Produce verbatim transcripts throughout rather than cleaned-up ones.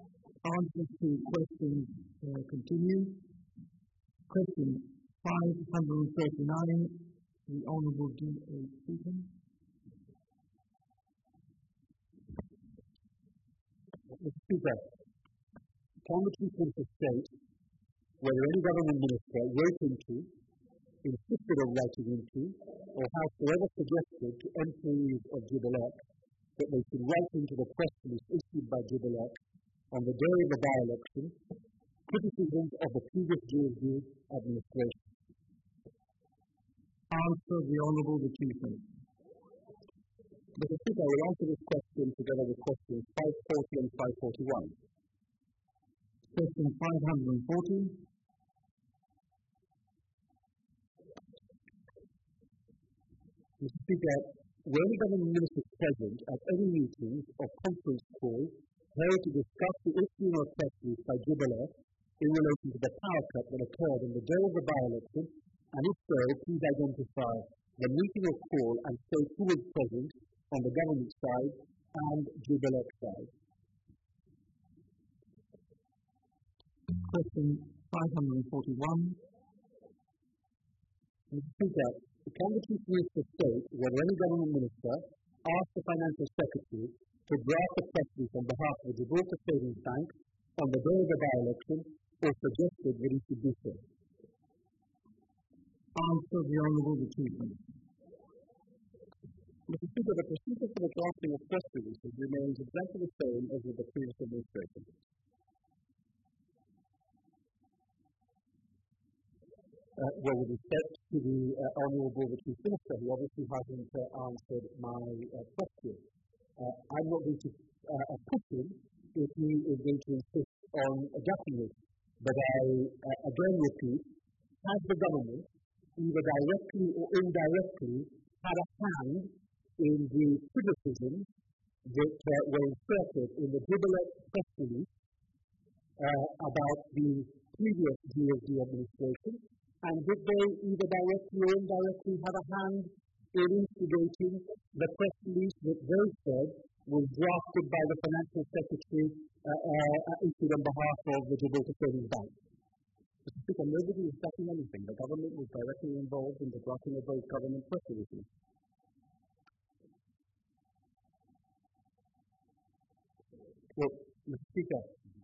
Answers to questions uh, continue. Question five hundred thirty-nine, the Honourable D A Stephen. Mister Speaker, can the Chief Minister state whether any government minister wrote into, insisted on writing into, or howsoever suggested to employees of Jubilee that they should write into the press release issued by Jubilee on the day of the by-election criticisms of the previous G S D administration? Answer the Honourable the Chief Minister. Mister Speaker, I will answer this question together with questions five forty and five forty-one. Question five hundred forty. Mister Speaker, were any government ministers present at any meetings or conference calls held to discuss the issue of press release by Jubilee in relation to the power cut that occurred on the day of the by-election, and if so, please identify the meeting or call and state who was present on the government side and Jubilee side. Question five hundred forty-one. Mister Speaker, can the Chief Minister state whether any government minister asked the Financial Secretary to draft a press release on behalf of the Gibraltar Savings Bank on the day of the by-election or suggested that he should do so? Answer the Honourable the Chief Minister. Mister Speaker, the procedure for the drafting of press releases remains exactly the same as with the previous administration. Uh, well, with respect to the uh, Honourable the Chief Minister, who obviously hasn't uh, answered my uh, question, uh, I'm not going to uh, push him if he is going to insist on adapting it. But I uh, again repeat, has the government, either directly or indirectly, had a hand in the criticisms that uh, were inserted in the Jubilee press release uh, about the previous G S D administration? And did they, either directly or indirectly, have a hand in instigating the press release that they said was drafted by the Financial Secretary uh, uh, issued on behalf of the Gibraltar Savings Bank? Mister Speaker, nobody is backing anything. The government was directly involved in the drafting of those government press releases. Well, Mister Speaker,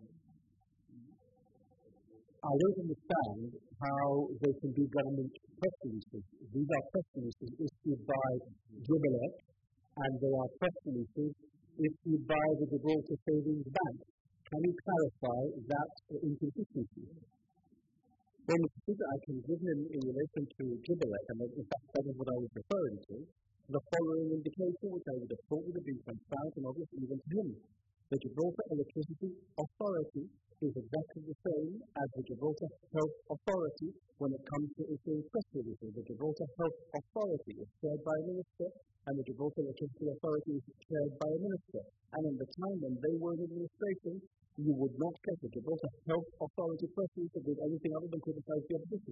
I don't understand how they can be government press releases. These are press releases issued by Jubilee, and they are press releases issued by the Gibraltar Savings Bank. Can you clarify that inconsistency? Well, Mister Speaker, I can give him, in relation to Jubilee, and in fact that is what I was referring to, the following indication, which I would have thought would have been transparent and obvious even to him. The Gibraltar Electricity Authority is exactly the same as the Gibraltar Health Authority when it comes to issuing press releases. The Gibraltar Health Authority is chaired by a minister, and the Gibraltar Electricity Authority is chaired by a minister. And in the time when they were in administration, you would not get the Gibraltar Health Authority press release that did anything other than criticize the opposition.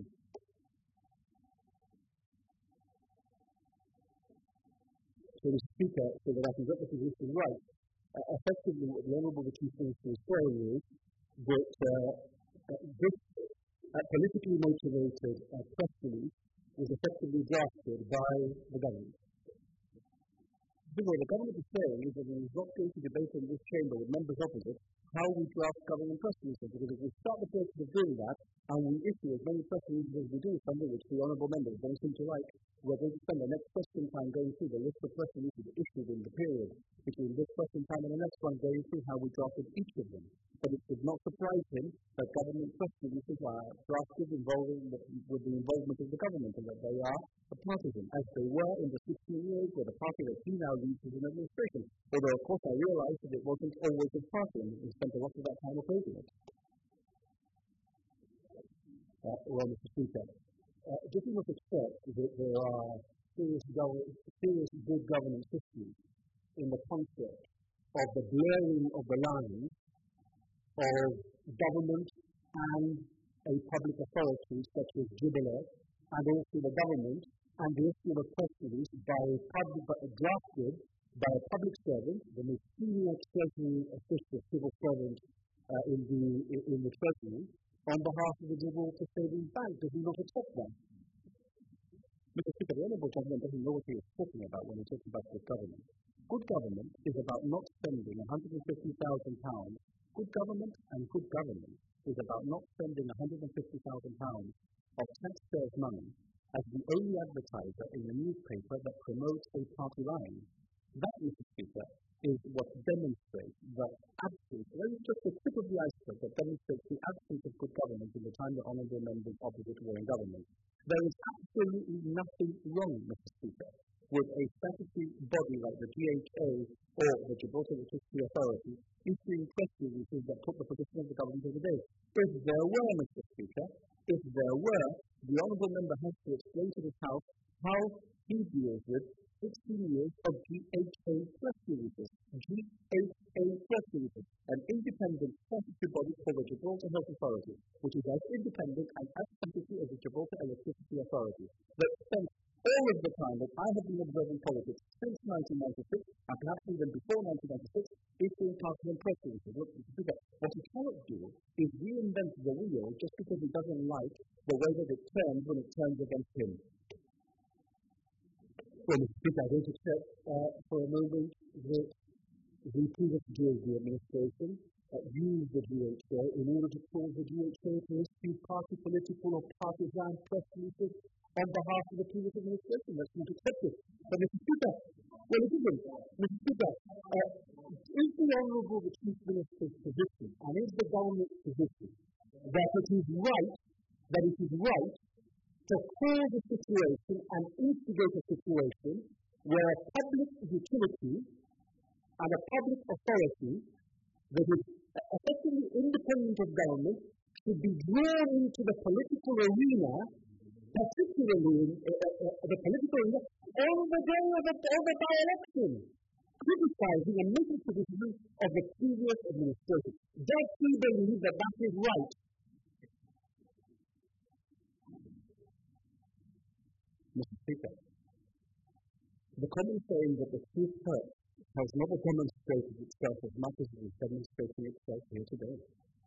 So, Mister Speaker, so that I can get the position right, uh, effectively what the Honourable the Chief Minister is saying is that uh, uh, this uh, politically motivated uh, press release was effectively drafted by the government. What the government is saying is that it is not going to debate in this chamber with members opposite how we draft government press releases, because if we start the process of doing that and we issue as many press releases as we do, some of which the honourable members don't seem to like, we're going to spend the next question time going through the list of press releases issued in the period between this question time and the next one, going through how we drafted each of them. But it should not surprise him that government press releases are drafted involving the, with the involvement of the government, and that they are partisan, as they were in the sixteen years where the party that he now leads is in administration. Although, of course, I realise that it wasn't always his party, and he spent a lot of that time opposing it. Uh, well, Mister Speaker, uh, just you must accept that there are serious, gov- serious good governance issues in the concept of the blurring of the lines of government and a public authority such as Jubilee, and also the government, and the issue of a press release by a public, but drafted by a public servant, the most senior treasury official, civil servant uh, in the in, in the Treasury on behalf of the Gibraltar Savings Bank? Does he not accept that? Mister Speaker, the Honourable Gentleman doesn't know what he is talking about when he talks about good government. Good government is about not spending one hundred fifty thousand pounds. Good government and good government is about not spending one hundred fifty thousand pounds of taxpayers' money as the only advertiser in the newspaper that promotes a party line. That, Mister Speaker, is what demonstrates the absence, well, it's just the tip of the iceberg that demonstrates the absence of good government in the time the honourable members opposite were in government. There is absolutely nothing wrong, Mister Speaker, with a statutory body like the G H A or the Gibraltar Electricity Authority issuing press releases that put the position of the government of the day. If there were, Mister Speaker, if there were, the honourable member has to explain to this House how he deals with sixteen years of G H A press releases. G H A press releases, an independent statutory body called the Gibraltar Health Authority, which is as independent and as statutory as the Gibraltar Electricity Authority, that spent all of the time that I have been observing politics since nineteen ninety-six, and perhaps even before nineteen ninety-six, issuing party and press releases. Look, what he cannot do is reinvent the wheel just because he doesn't like the way that it turns when it turns against him. Well, Mister Speaker, I don't accept uh, for a moment that the previous G H A administration uh, used the G H A in order to cause the G H A to issue party political or partisan press releases on behalf of the previous administration. That's not accepted. But Mister Speaker, well, it isn't. Mister Speaker, uh, is the Honourable the Chief Minister's position, and is the government's position, that it is right, that it is right to cause a situation and instigate a situation where a public utility and a public authority that is effectively independent of government should be drawn into the political arena, particularly in uh, uh, the political arena, on the day of the, of the by-election, criticizing and making criticism of the previous administration. Does he believe that that is right? Mister Speaker, the common saying that the truth hurts has never demonstrated itself as much as it is demonstrating itself here today.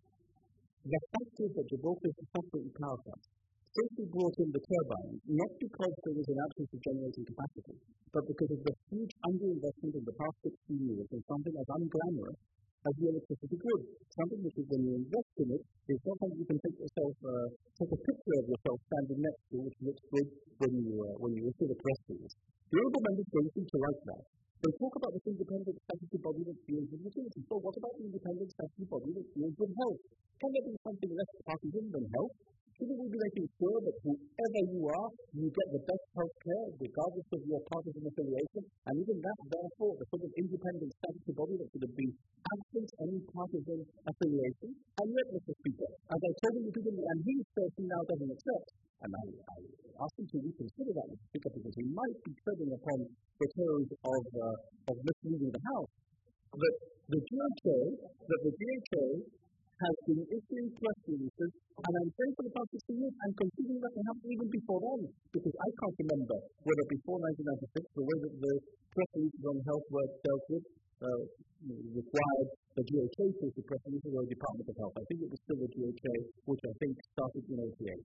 The fact is that Gibraltar is suffering power cuts since we brought in the turbines, not because there was an absence of generating capacity, but because of the huge underinvestment in the past sixteen years in something as unglamorous as the electricity grid. Something which is, when you invest in it, is not something you can take yourself, uh, take a picture of yourself standing next to, which looks good when you uh, when you issue the press release. The honourable members don't seem to like that. They talk about this independent statutory body that deals with utilities. So what about the independent statutory body that deals with health? Can there be something less partisan than health? Shouldn't we be making sure that whoever you are, you get the best health care, regardless of your partisan affiliation? And even that, therefore, the sort of independent statutory body that should be absent any partisan affiliation? And yet, Mister Speaker, as I told him repeatedly, and he certainly now doesn't accept, and I, I asked him to reconsider that, Mister Speaker, because he might be treading upon the toes of, uh, of misleading the House, that the G H A, that the G H A has been issuing press releases, and I'm saying for the past sixteen years, and considering that they haven't even before then, because I can't remember whether before nineteen ninety-six, the way that the press releases on health were dealt with uh, required the G H A to issue press releases or the Department of Health. I think it was still the G H A, which I think started in eighty-eight.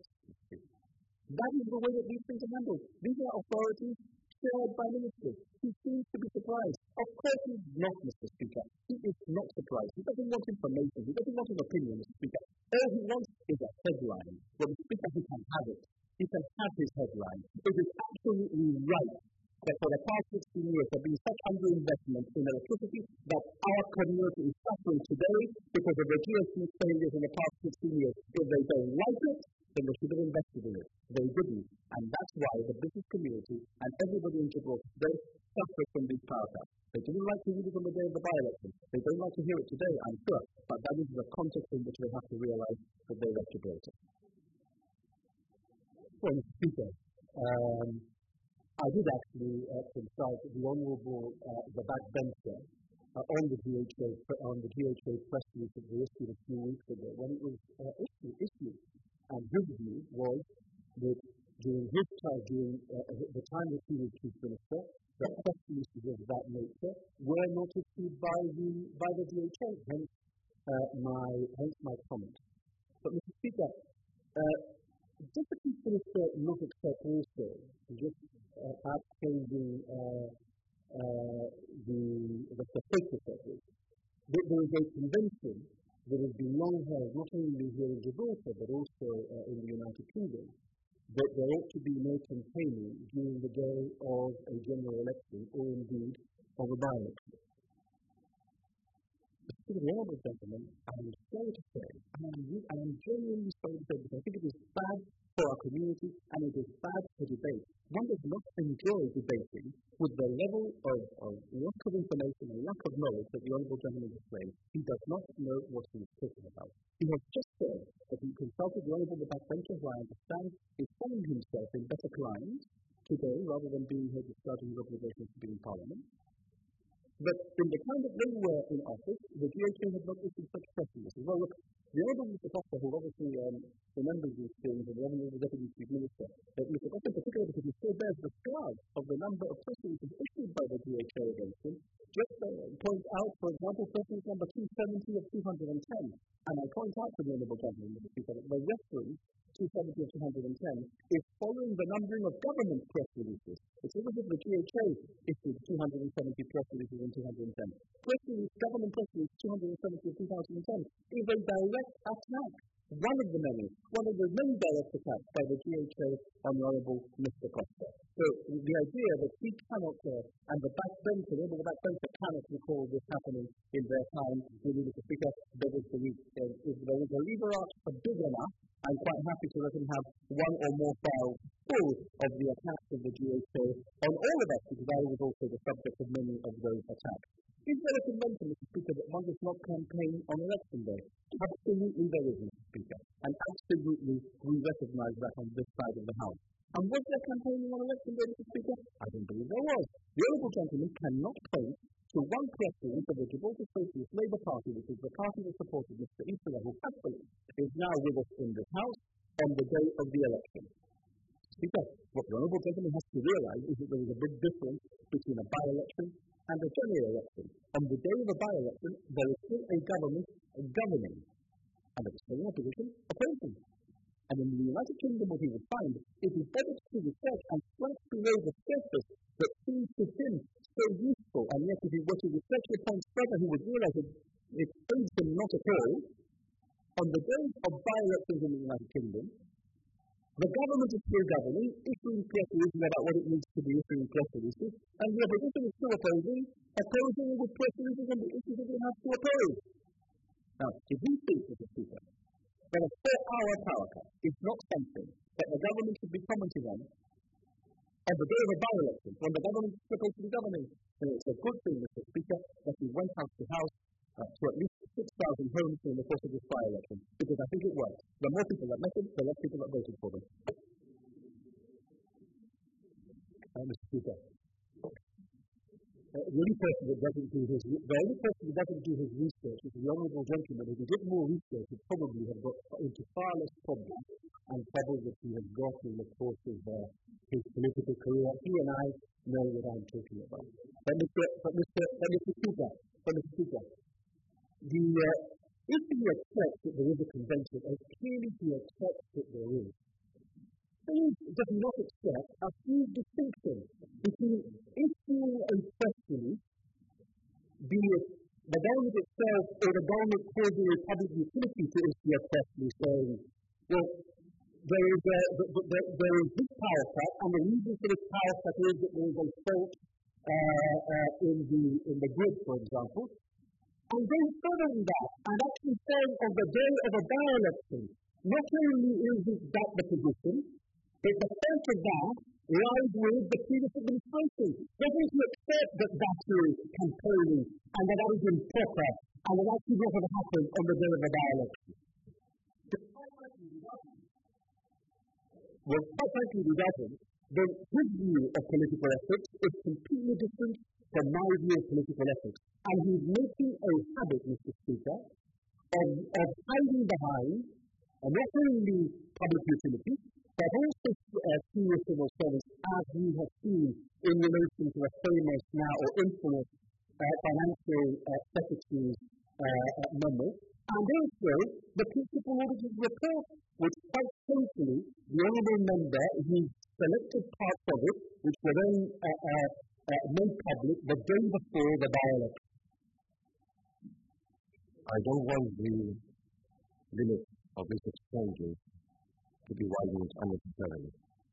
That is the way that these things are handled. These are authorities chaired by ministers. He seems to be surprised. Of course he's not, Mister Speaker. He is not surprised. He doesn't want information. He doesn't want an opinion, Mister Speaker. All he wants is a headline. Well, Mister Speaker, he can have it. He can have his headline. It is absolutely right that for the past sixteen years there has been such underinvestment in electricity that our community is suffering today because of the G S T failures in the past sixteen years. If they don't like it, then they should have invested in it. They didn't. And that's why the business community and everybody in Gibraltar today suffers from these power cuts. They didn't like to read it on the day of the by-election. They don't like to hear it today, I'm sure. But that is the context in which they have to realise that they left Gibraltar. Well, Mister Speaker, um, I did actually uh, consult the Honourable uh, the backbencher uh, on the G H A on the G H A press release that they issued a few weeks ago when it was uh, issued. issued. And his view was that during his time, during uh, the time that he was Chief Minister, that press releases of that nature were not issued by the by the G H A. Hence, uh, my the, the focus of this. There is a convention that has been long held, not only here in Gibraltar, but also uh, in the United Kingdom, that there ought to be no campaigning during the day of a general election, or indeed of a by-election. To the honourable gentleman, I am sorry to say, I am, I am genuinely sorry to say, because I think it is bad for our community and it is bad for debate. One does not enjoy debating with the level of, of lack of information and lack of knowledge that the honourable gentleman displayed. He does not know what he is talking about. He has just said that he consulted the honourable backbencher, who I understand is finding himself in better climes today rather than being here discharging his obligations to be in Parliament. But in the time that they were in office, the G H A had not issued such press releases. Well, look, the Honourable Mister Costa, who obviously um, remembers these things, and the Honourable Deputy Chief Minister, that Mister Costa in particular, because he still bears the scars of the number of press releases issued by the G H A against him, just uh, point out, for example, press release number two seventy of two hundred ten. And I point out to the Honourable Gentleman, Mister Speaker, that the reference two seventy of two hundred ten is following the numbering of government press releases. It's as if the G H A issued two hundred seventy press releases in two hundred ten. Press release, government press release two hundred seventy of two thousand ten is a direct attack, one of the many, one of the many direct attacks by the G H A on the Honourable Mister Costa. So the idea that he cannot, uh, and the backbencher, the backbencher cannot recall this happening in their time, really, Mister Speaker, that is the week. Uh, if there is a lever arch big enough, I'm quite happy to let him have one or more files full of the attacks of the G H A on all of us, because I was also the subject of many of those attacks. Is there a convention, Mister Speaker, that one does not campaign on election day? Absolutely there is, Mister Speaker. And absolutely we recognise that on this side of the House. And was there campaigning on election day, Mister Speaker? I don't believe there was. The honourable gentleman cannot point to one press release of the Gibraltar Socialist Labour Party, which is the party that supported Mister Easter, who happily is now with us in this House, on the day of the election. Speaker, what the honourable gentleman has to realise is that there is a big difference between a by-election and a general election. On the day of a by-election, there is still a government governing, and there is still an opposition opposing. And in the United Kingdom, what he would find is he better to research and scratch below the surface that seems to him so useful, and yet if he were to research the points further, he would realise that it aids him not at all. On the days of by-elections in the United Kingdom, the government is still governing, issuing press releases about what it needs to be issuing press releases, and the opposition is still opposing, opposing with press releases on the issues that they have to oppose. Now, if we think, Mister Speaker, that a four-hour power cut is not something that the government should be commenting on on the day of a by-election, when the government is supposed to be governing, then it's a good thing, Mister Speaker, that we went house to house uh, to at least six thousand homes in the course of this by-election, because I think it worked. The more people that met them, the less people that voted for them. Uh, Mister Speaker, uh, the only person that doesn't do his the only person that doesn't do his research is the honourable gentleman. If he did more research, he'd probably have got into far less problems and trouble that he has got in the course of uh, his political career. He and I know what I'm talking about. But Mister But Mister But Mister Speaker, but Mister Speaker, the uh, if he accepts that there is a convention, and clearly he accepts that there is, he does not accept a few distinctions between issuing a press release, be it the government itself or the government causing a public utility to issue a press release saying, well, there is, a, there, there is this power cut, and the reason for this power cut is that there is a fault uh, uh, in the in the grid, for example. And going further than that, and actually saying on the day of a by-election, not only is it that the position, but the fault of that lies with the previous administration. They're going to accept that that is campaigning, and that that is improper, and that that should not have happened on the day of a by-election. Well, quite frankly, he doesn't. Then his view of political ethics is completely different from my view of political ethics. And he's making a habit, Mister Speaker, of, of hiding behind uh, not only public utility, but also uh, senior civil servants, as we have seen in relation to a famous now or infamous uh, financial uh, secretary's uh, uh, memo. And also the principal auditor's report, which quite simply the honourable member, he selected parts of it, which were then uh, uh, uh, made public the day before the by-election. I don't want the limit of this exchanges to be widened unnecessarily.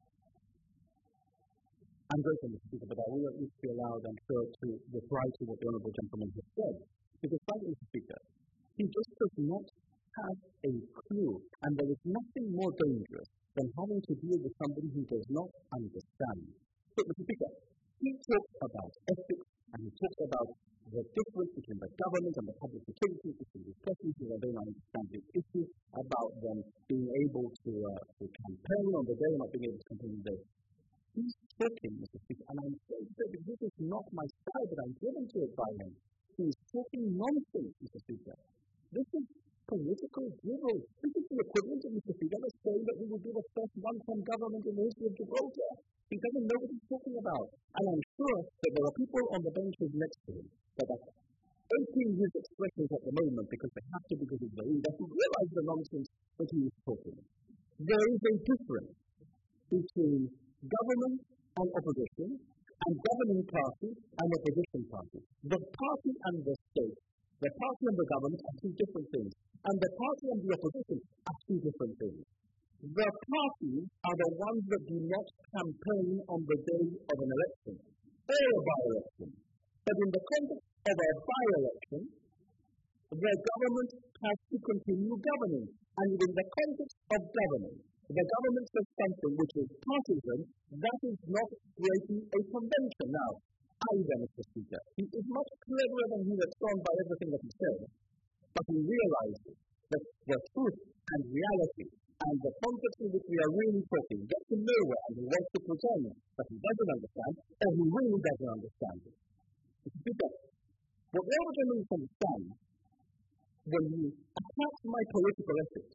I'm grateful, Mister Speaker, but I will at least be allowed, I'm sure, to reply to what the Honourable Gentleman has said. Because, frankly, Mister Speaker, he just does not have a clue, and there is nothing more dangerous than having to deal with somebody who does not understand. But, Mister Speaker, he talks about ethics, and he talks about the difference between the government and the public utilities, between the persons who don't understand the issue, about them being able to, uh, to campaign on the day and not being able to campaign on the day. He's talking, Mister Speaker, and I'm so sorry because this is not my style, but I'm driven to it by him. He's talking nonsense, Mister Speaker. This is political drivel. This is the equivalent of Mister Speaker saying that we will be the first one-term government in the history of Gibraltar. He doesn't know what he's talking about. And I'm sure that there are people on the benches next to him that are opening his expressions at the moment because they have to, because of the that who realize the nonsense that he is talking. There is a difference between government and opposition, and governing party and opposition party. The party and the state, the party and the government are two different things, and the party and the opposition are two different things. The parties are the ones that do not campaign on the day of an election, or a by-election. But in the context of a by-election, the government has to continue governing, and in the context of governing, the government says something which is partisan, that is not creating a convention. Now, either, Mister Speaker, he is much cleverer than he lets on by everything that he says, but he realizes that the truth and reality and the context in which we are really talking gets him nowhere, and he wants to pretend that he doesn't understand, or he really doesn't understand it. Mister Speaker, what the other gentleman understand when you attack my political ethics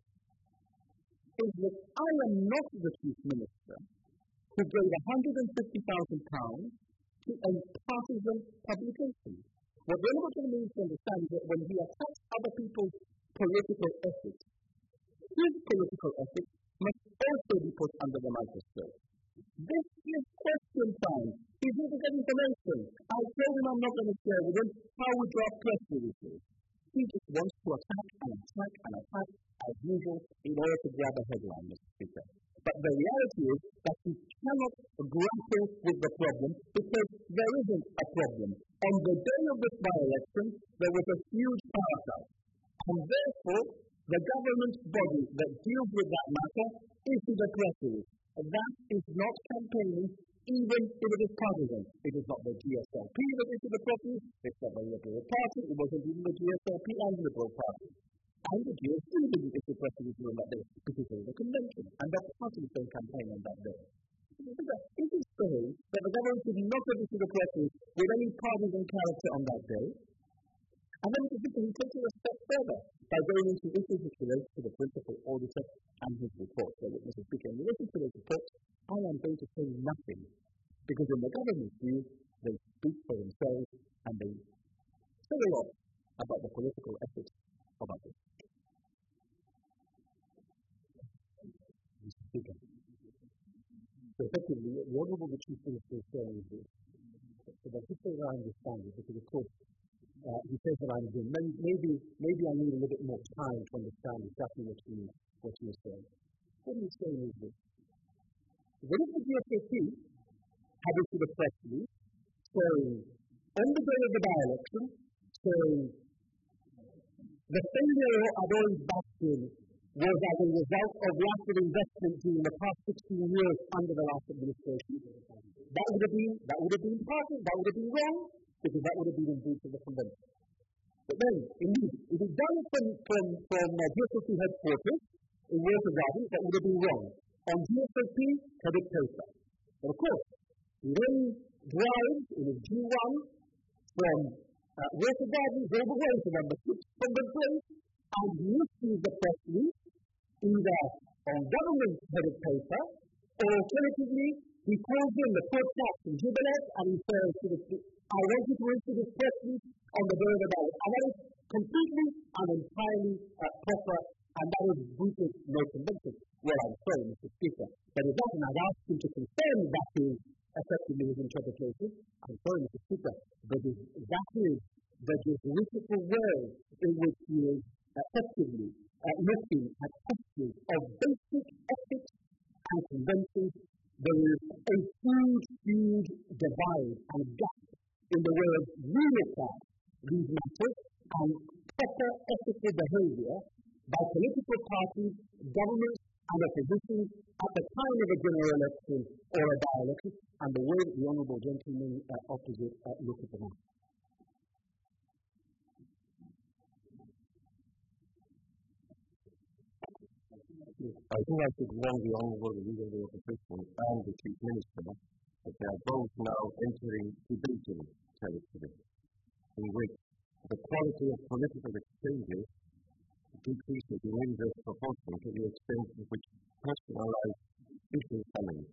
is that I am not the Chief Minister who gave one hundred fifty thousand pounds to a partisan publication. What the other gentleman needs to understand is that when he attacks other people's political ethics, his political ethics must also be put under the microscope. This is question time. He's here to get information. I told him I'm not going to share with him how we draft press releases. He just wants to attack and attack and attack as usual in order to grab a headline, Mister Speaker. But the reality is that he cannot grapple with the problem because there isn't a problem. On the day of this by-election, there was a huge power cut. And therefore, the government body that deals with that matter issued a press release. And that is not campaigning, even if it is partisan. It is not the G S L P that issued the press release, it's not the Liberal Party, it wasn't even the G S L P and the Liberal Party. And the G S P didn't issue a press release on that day because there was a convention, and the parties don't campaign on that day. It is so that the government did not have issued a press release with any partisan character on that day. And then Mister Speaker, he takes it a step further by going into issues which relate to the principal auditor and his report. So, Mister Speaker, in relation to those reports, I am going to say nothing, because in the government's view, they speak for themselves and they say a lot about the political ethics of others. Mister Speaker, so effectively, the Honourable the Chief Minister is saying is this, that just so I understand it, because of course, Uh, he says that I'm doing. Maybe, maybe, maybe I need a little bit more time to understand exactly what he, what he is saying. What he is saying is this. What if the G S A P had issued a press release saying, on the day of the by-election, saying, the failure of orange bastion was as a result of lack of investment during the past sixteen years under the last administration. That would have been, that would have been partisan, that would have been wrong, because that would have been in breach of the convention. But then, indeed, if it's done from, from, from uh, G S O P headquarters in Water Garden, that would have been wrong. On G S O P, credit paper. But of course, he then drives in a G one from uh, Water Garden all the way to number six from the place, and he issues the press release either on government-headed paper, or alternatively, he calls in the court tax and jubilant, and he says to the I want you to issue this press release on the day of the ballot. And that is completely and entirely uh, proper, and that is breaching no convention. Well, I'm sorry, Mister Speaker, but it doesn't. I've asked him to confirm that is effectively his interpretation. I'm sorry, Mister Speaker, but if that is the Jesuitical world in which he is effectively uh, looking at questions of basic ethics and conventions, there is a huge, huge divide and gap in the way of we look at these matters and proper ethical behavior by political parties, governments, and opposition at the time of a general election or a by-election, and the way that the honourable gentleman uh, opposite uh, look at the matter. I think I should warn the Honourable Leader of the Opposition and the Chief Minister that they are both now entering debating territory, in which the quality of political exchanges decreases in inverse proportion to the extent to which personalized issues come in.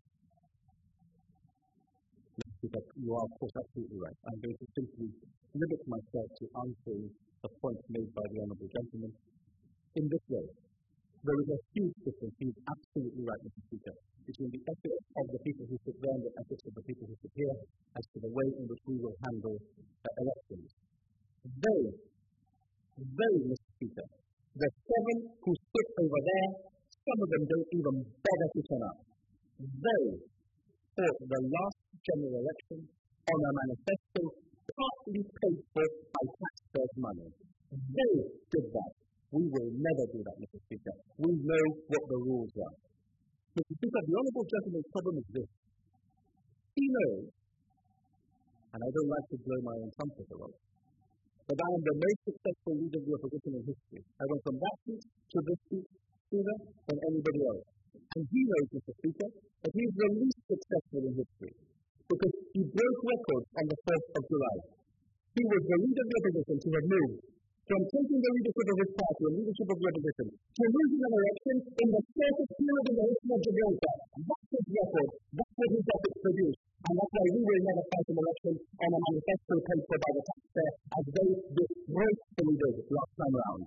You are, of course, absolutely right. I'm going to simply limit myself to answering the points made by the Honourable Gentleman in this way. There is a huge difference, he is absolutely right, Mister Speaker, between the ethics of the people who sit there and the ethics of the people who sit here as to the way in which we will handle uh, elections. They, they, Mister Speaker, the seven who sit over there, some of them don't even bother to turn up. They fought the last general election on a manifesto partly paid for by taxpayers' money. They did that. We will never do that, Mister Speaker. We know what the rules are. Mister Speaker, the Honourable Gentleman's problem is this. He knows, and I don't like to blow my own trumpet a lot, but I am the most successful leader of the opposition in history. I went from that seat to this seat sooner than anybody else. And he knows, Mister Speaker, that he is the least successful in history because he broke records on the fourth of July. He was the leader of the opposition to have moved from taking the leadership of his party and leadership of the opposition to losing an election in the shortest period in the history of Gibraltar. That's his record. That's what his efforts produced. And that's why we will never fight an election on a manifesto paid for by the taxpayer as they disgracefully did last time round.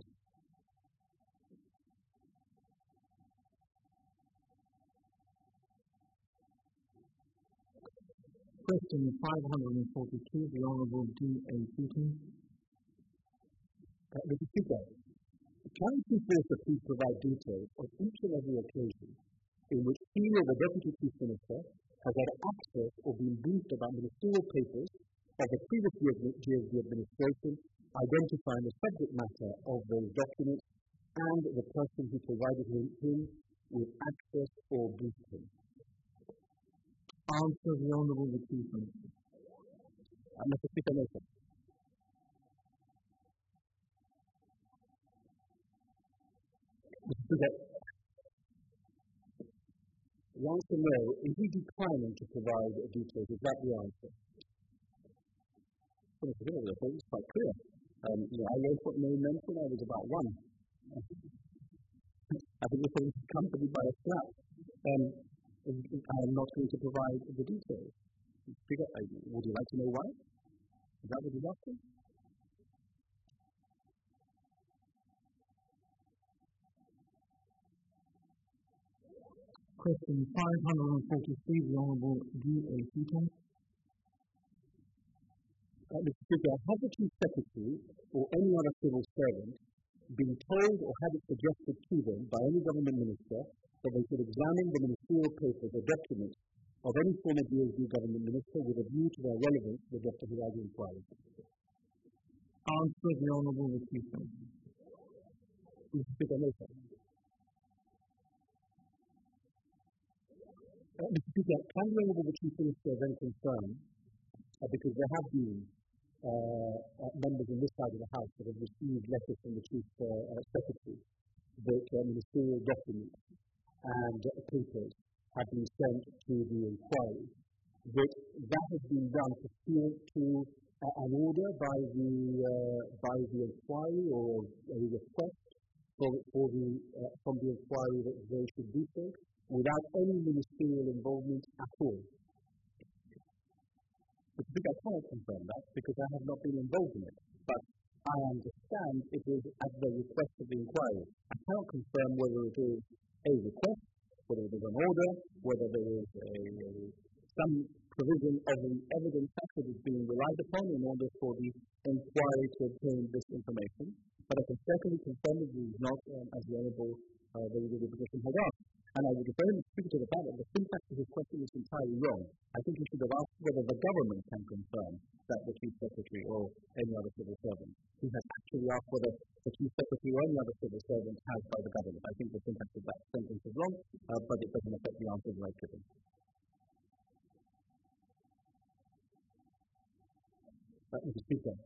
Question five hundred forty-two, the Honourable D A Seaton. Uh, Mister Speaker, can Chief Minister please provide details of each and every occasion in which he or the Deputy Chief Minister has had access or been briefed about ministerial papers of the previous G S D administration, identifying the subject matter of those documents and the person who provided him, him with access or briefed him? Answer the Honourable the Chief Minister. Uh, Mister Speaker, no, sir. Mister Speaker, the answer no. Is he declining to provide details? Is that the answer? Well, Mister Speaker, I think it's quite clear. Um, you know, I wrote what name mentioned. I was about one. I think this was accompanied by a slap. Um, I am not going to provide the details. Speaker, would you like to know why? Is that what you're asking? Question five hundred forty-three, the Honourable D A Seaton. Uh, Mister Speaker, has the Chief Secretary or any other civil servant been told or had it suggested to them by any government minister that they should examine the ministerial papers or documents of any former G S D government minister with a view to their relevance to the Doctor Hiragi inquiry? Answer the Honourable the Chief Minister. Mister Speaker, no, sir. Uh, Mister Speaker, can the Honourable the Chief Minister then confirm, uh, because there have been uh, uh, members on this side of the House that have received letters from the Chief uh, uh, Secretary that uh, ministerial documents and uh, papers have been sent to the inquiry, that that has been done pursuant to uh, an order by the uh, by the inquiry or a request for, for the, uh, from the inquiry that they should do so, without any ministerial involvement at all. But I think I cannot confirm that because I have not been involved in it. But I understand it is at the request of the inquiry. I cannot confirm whether it is a request, whether it is an order, whether there is a, a, some provision of the evidence that is being relied upon in order for the inquiry to obtain this information. But I can certainly confirm that it is not um, as the Honourable uh, the legal position has asked. And I would very much speak to the fact that the syntax of his question is entirely wrong. I think he should have asked whether the government can confirm that the Chief Secretary or any other civil servant. He has actually asked whether the Chief Secretary or any other civil servant has by the government. I think the syntax of that sentence is wrong, uh, but it doesn't affect the answer that I've given. Uh, Mister Speaker.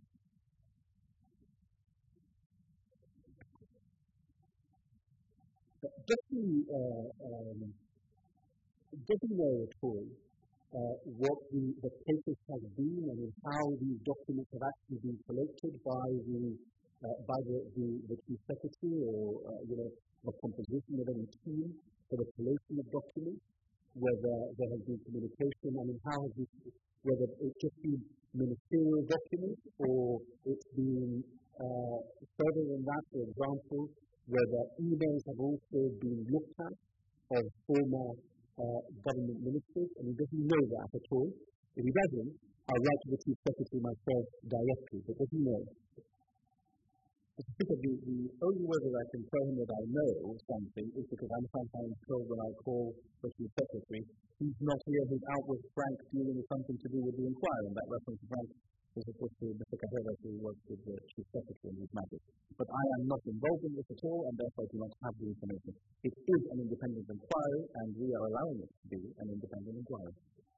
Does he, uh, um, does he know at all uh, what the, the process has been and how these documents have actually been collected by the uh, by the, the, the Chief Secretary or uh, you know the composition of any team for the collation of documents? Whether there has been communication, I mean, how has this, whether it's just been ministerial documents or it's been uh, further than that, for example, whether emails have also been looked at of former uh, government ministers. I mean, does he know that at all? If he doesn't, I'll write to the Chief Secretary myself directly, but does he know? Because the, the only way that I can tell him that I know something is because I'm sometimes told when I call the Chief Secretary, he's not here, he's out with Frank dealing with something to do with the inquiry, and that reference to Frank is of course to Mister Carrera, who works with the Chief Secretary in these matters. But I am not involved in this at all, and therefore I do not have the information. It is an independent inquiry, and we are allowing it to be an independent inquiry.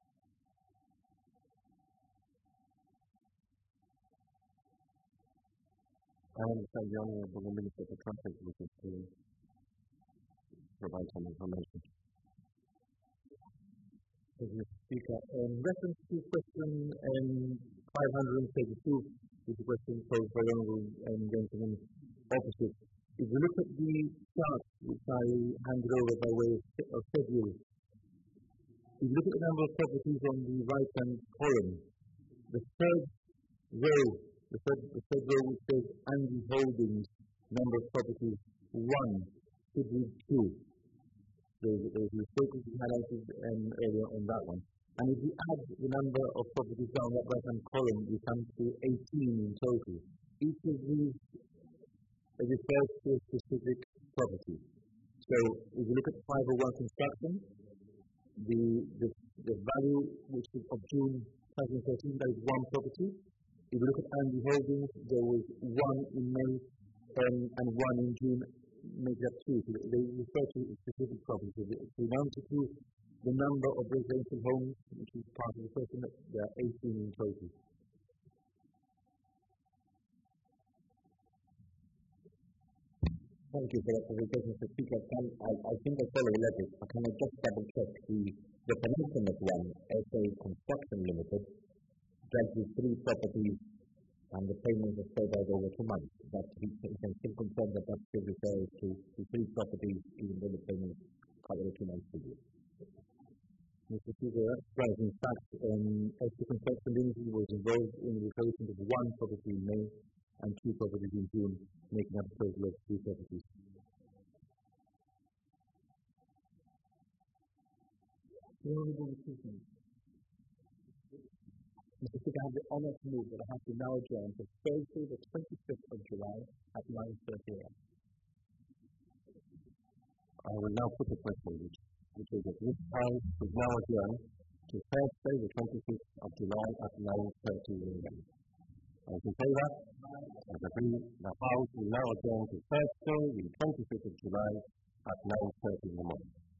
I understand the Honourable Minister for Traffic wishes to provide some information. Thank you, Mister Speaker. In reference to question um, five hundred thirty-two, which is a question posed by the Honourable um, Gentleman opposite, if you look at the chart which I handed over by way of schedule, if you look at the number of properties on the right-hand column, the third row, the third, the third row which says Andy Holdings, number of properties, one, should read two. There's, there's a mistake which is highlighted um, earlier on that one. And if you add the number of properties down that right-hand column, you come to eighteen in total. Each of these refers to a specific property. So if you look at five oh one construction, the, the, the value which is of June twenty thirteen, that is one property. If you look at Andy Holdings, there was one in May um, and one in June, make that two. So they refer to specific properties. So the amount to the number of residential homes, which is part of the question, there are eighteen in total. Thank you for that presentation, Mister Speaker. Can, I, I think I follow logic, but can I just double check the, the penultimate one, S A Construction Limited, dealt with three properties and the payments are spread out over two months. That we can still confirm that that still refers to, to three properties, even though the payments cover a two months period. Mister Speaker, that's right. In fact, um, S A Construction Limited was involved in the replacement of one property in May and two properties in June, making up a total of three properties. Mister Speaker, I have the honour to move that I have to now adjourn to Thursday, the twenty-fifth of July at nine thirty a m I will now put a question which, which is at this time is now adjourned to Thursday, the twenty-fifth of July at nine thirty a m As in favour? As agreed, the House will now adjourn to Thursday, the twenty-fifth of July at nine thirty in the morning.